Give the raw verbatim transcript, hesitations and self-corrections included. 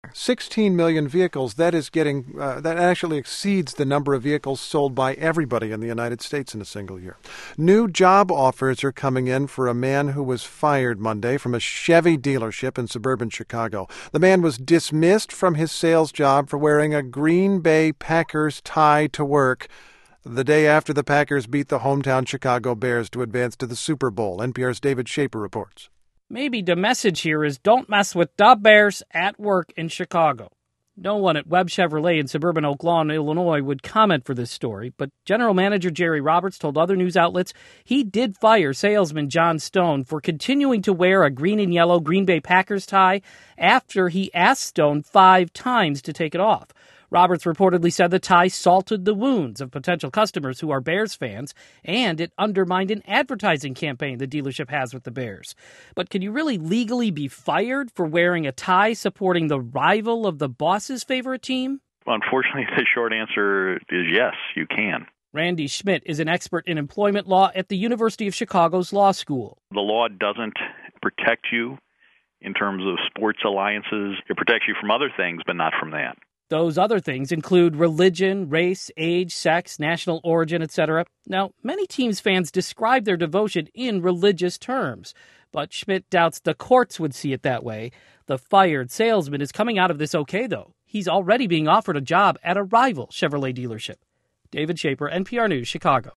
sixteen million vehicles, that is getting, uh, that actually exceeds the number of vehicles sold by everybody in the United States in a single year. New job offers are coming in for a man who was fired Monday from a Chevy dealership in suburban Chicago. The man was dismissed from his sales job for wearing a Green Bay Packers tie to work the day after the Packers beat the hometown Chicago Bears to advance to the Super Bowl. N P R's David Shaper reports. Maybe the message here is don't mess with the Bears at work in Chicago. No one at Webb Chevrolet in suburban Oak Lawn, Illinois would comment for this story, but General Manager Jerry Roberts told other news outlets he did fire salesman John Stone for continuing to wear a green and yellow Green Bay Packers tie after he asked Stone five times to take it off. Roberts reportedly said the tie salted the wounds of potential customers who are Bears fans, and it undermined an advertising campaign the dealership has with the Bears. But can you really legally be fired for wearing a tie supporting the rival of the boss's favorite team? Unfortunately, the short answer is yes, you can. Randy Schmidt is an expert in employment law at the University of Chicago's Law School. The law doesn't protect you in terms of sports alliances. It protects you from other things, but not from that. Those other things include religion, race, age, sex, national origin, et cetera. Now, many teams fans describe their devotion in religious terms, but Schmidt doubts the courts would see it that way. The fired salesman is coming out of this okay, though. He's already being offered a job at a rival Chevrolet dealership. David Shaper, N P R News, Chicago.